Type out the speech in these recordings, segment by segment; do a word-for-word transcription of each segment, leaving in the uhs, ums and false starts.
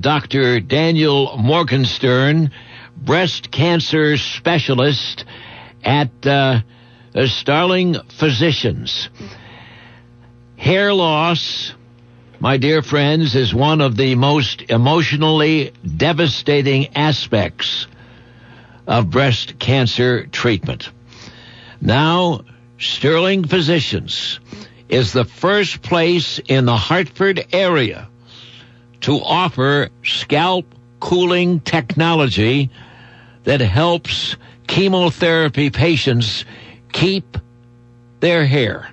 Doctor Daniel Morgenstern, breast cancer specialist at uh, Starling Physicians. Hair loss, my dear friends, is one of the most emotionally devastating aspects of breast cancer treatment. Now, Sterling Physicians is the first place in the Hartford area to offer scalp cooling technology that helps chemotherapy patients keep their hair.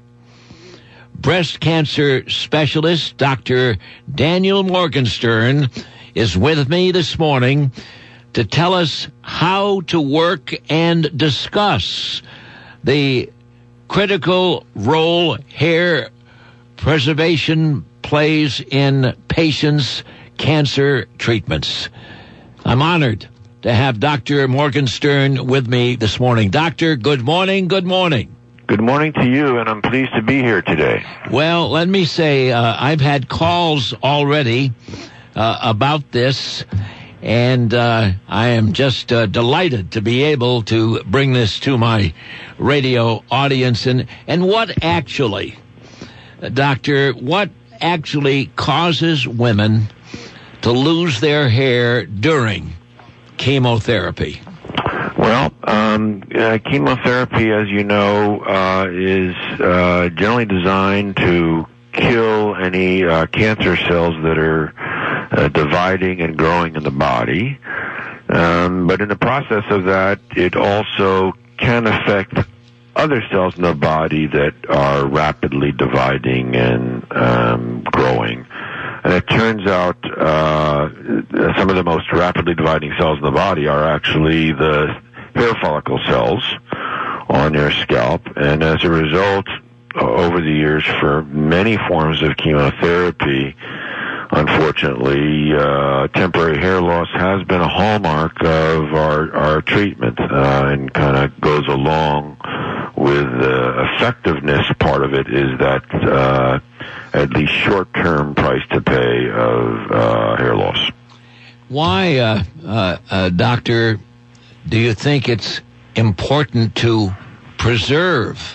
Breast cancer specialist Doctor Daniel Morgenstern is with me this morning to tell us how to work and discuss the critical role hair preservation plays in patients' cancer treatments. I'm honored to have Doctor Morgenstern with me this morning. Doctor, good morning, good morning. Good morning to you, and I'm pleased to be here today. Well, let me say, uh, I've had calls already uh, about this, and uh, I am just uh, delighted to be able to bring this to my radio audience. And, and what actually, uh, Doctor, what actually causes women to lose their hair during chemotherapy? Well, um, uh, chemotherapy, as you know, uh, is uh, generally designed to kill any uh, cancer cells that are uh, dividing and growing in the body. Um, but in the process of that, it also can affect other cells in the body that are rapidly dividing and um, growing. And it turns out uh, some of the most rapidly dividing cells in the body are actually the hair follicle cells on your scalp. And as a result, uh, over the years, for many forms of chemotherapy, unfortunately, uh, temporary hair loss has been a hallmark of our, our treatment, uh, and kind of goes along with the effectiveness part of it is that uh, at least short-term price to pay of uh, hair loss. Why, uh, uh, uh, Doctor, do you think it's important to preserve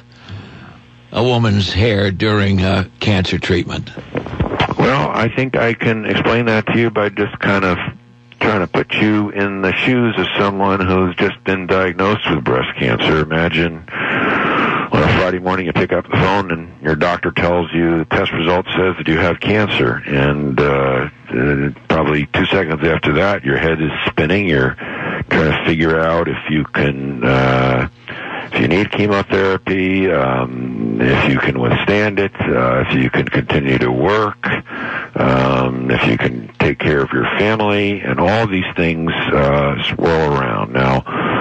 a woman's hair during uh, cancer treatment? Well, I think I can explain that to you by just kind of trying to put you in the shoes of someone who's just been diagnosed with breast cancer. Imagine on a Friday morning you pick up the phone and your doctor tells you the test result says that you have cancer, and uh, uh, probably two seconds after that your head is spinning. You're trying to figure out if you can, uh, if you need chemotherapy, um, if you can withstand it, uh, if you can continue to work, um, if you can take care of your family, and all these things uh, swirl around. Now,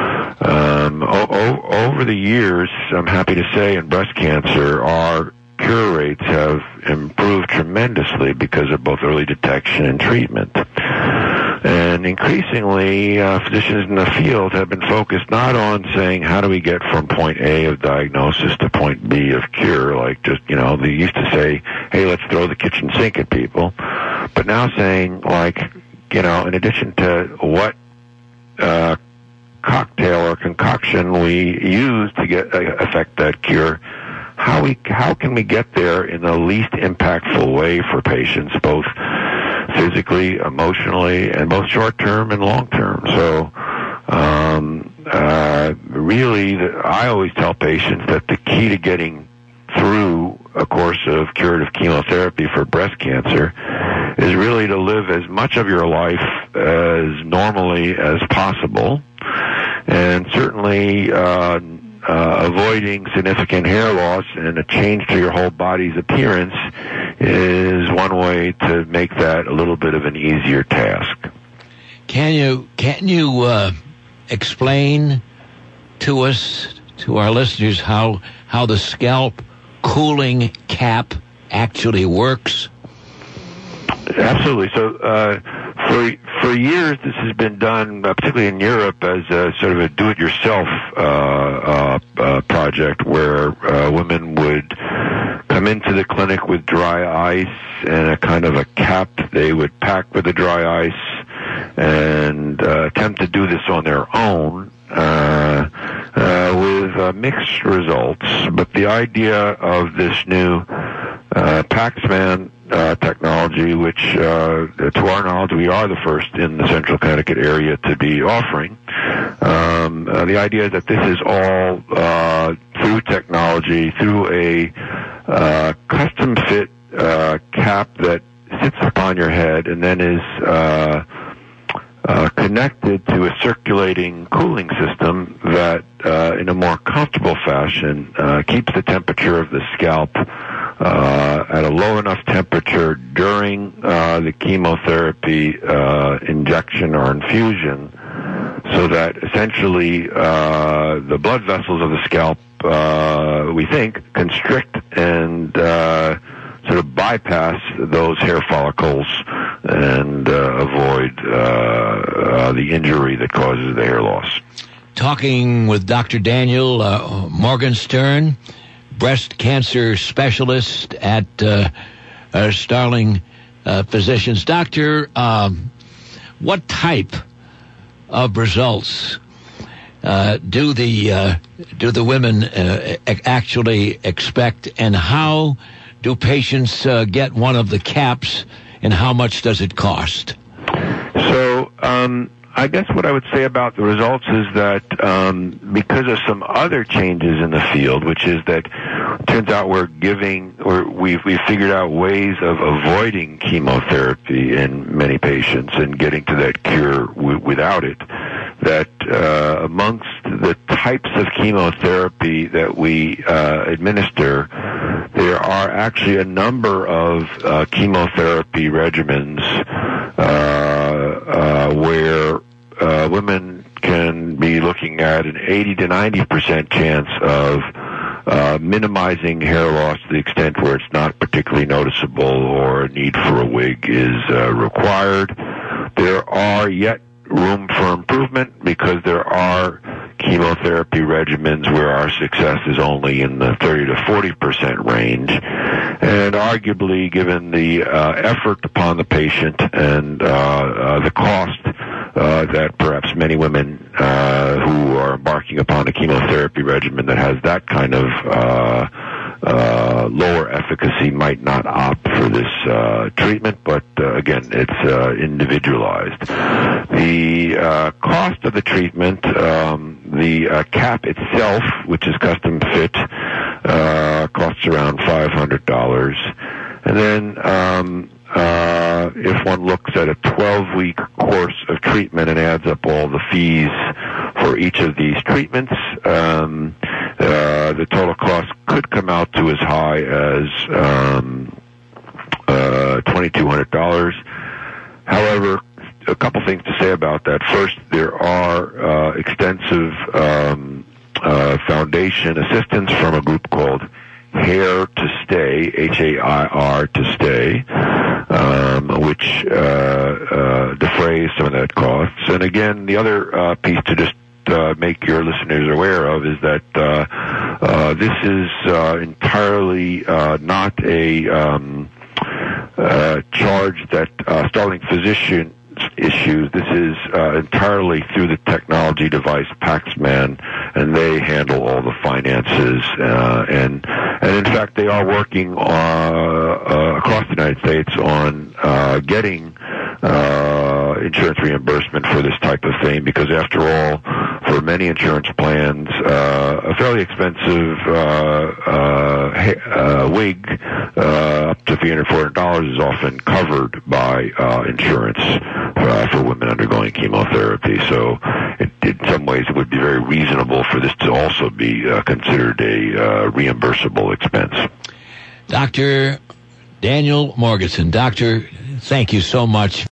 um, o- o- over the years, I'm happy to say, in breast cancer, our cure rates have improved tremendously because of both early detection and treatment. And increasingly, uh, physicians in the field have been focused not on saying how do we get from point A of diagnosis to point B of cure, like just, you know, they used to say, hey, let's throw the kitchen sink at people, but now saying, like, you know, in addition to what uh, cocktail or concoction we use to get uh, affect that cure, how we how can we get there in the least impactful way for patients, both physically, emotionally, and both short-term and long-term. So um, uh, really, the, I always tell patients that the key to getting through a course of curative chemotherapy for breast cancer is really to live as much of your life as normally as possible, and certainly uh, uh, avoiding significant hair loss and a change to your whole body's appearance is one way to make that a little bit of an easier task. Can you can you uh, explain to us, to our listeners, how how the scalp cooling cap actually works? Absolutely. So uh, for for years, this has been done, uh, particularly in Europe, as a, sort of a do-it-yourself uh, uh, uh, project where uh, women would come come into the clinic with dry ice and a kind of a cap they would pack with the dry ice and uh, attempt to do this on their own uh, uh, with uh, mixed results. But the idea of this new uh, Paxman uh, technology, which uh, to our knowledge we are the first in the central Connecticut area to be offering, um, uh, the idea that this is all uh, through technology, through a uh, custom fit uh, cap that sits upon your head and then is uh, uh, connected to a circulating cooling system that, uh, in a more comfortable fashion, uh, keeps the temperature of the scalp uh, at a low enough temperature during uh, the chemotherapy uh, injection or infusion, so that essentially uh, the blood vessels of the scalp, uh, we think, constrict and uh, sort of bypass those hair follicles and uh, avoid uh, uh, the injury that causes the hair loss. Talking with Doctor Daniel uh, Morgenstern, breast cancer specialist at uh, uh, Starling uh, Physicians. Doctor, um, what type of results uh, do the uh, do the women uh, actually expect, and how do patients uh, get one of the caps, and how much does it cost? So, um, I guess what I would say about the results is that um, because of some other changes in the field, which is that it turns out we're giving, or we've, we've figured out ways of avoiding chemotherapy in many patients and getting to that cure w- without it, that uh, amongst the types of chemotherapy that we uh, administer, there are actually a number of uh, chemotherapy regimens uh, uh, where uh, women can be looking at an eighty to ninety percent chance of uh, minimizing hair loss to the extent where it's not particularly noticeable or a need for a wig is uh, required. There are yet room for improvement because there are chemotherapy regimens where our success is only in the thirty to forty percent range. And arguably, given the uh, effort upon the patient and uh, uh, the cost uh, that perhaps many women uh, who are embarking upon a chemotherapy regimen that has that kind of uh, uh, lower efficacy might not opt for this uh, treatment, but uh, again, it's uh, individualized. The uh, cost of the treatment, um, the uh, cap itself, which is custom fit, uh, costs around five hundred dollars. And then um, uh, if one looks at a twelve-week course of treatment and adds up all the fees for each of these treatments, um, uh, the total cost could come out to as high as um, uh, twenty-two hundred dollars. However, a couple things to say about that. First, there are uh, extensive um, uh, foundation assistance from a group called Hair to Stay, H A I R to Stay, um, which uh, uh, defrays some of that costs. And again, the other uh, piece to just uh, make your listeners aware of is that uh, uh, this is uh, entirely uh, not a um, uh, charge that uh, Starling Physician issues. This is uh, entirely through the technology device Paxman, and they handle all the finances. Uh, and and in fact, they are working uh, uh, across the United States on uh, getting uh, insurance reimbursement for this type of thing, because after all, for many insurance plans, uh, a fairly expensive uh, uh, ha- uh, wig, uh, up to three hundred, four hundred dollars, is often covered by uh, insurance uh, for women undergoing chemotherapy. So it, in some ways, it would be very reasonable for this to also be uh, considered a uh, reimbursable expense. Doctor Daniel Morgenstern, Doctor, thank you so much.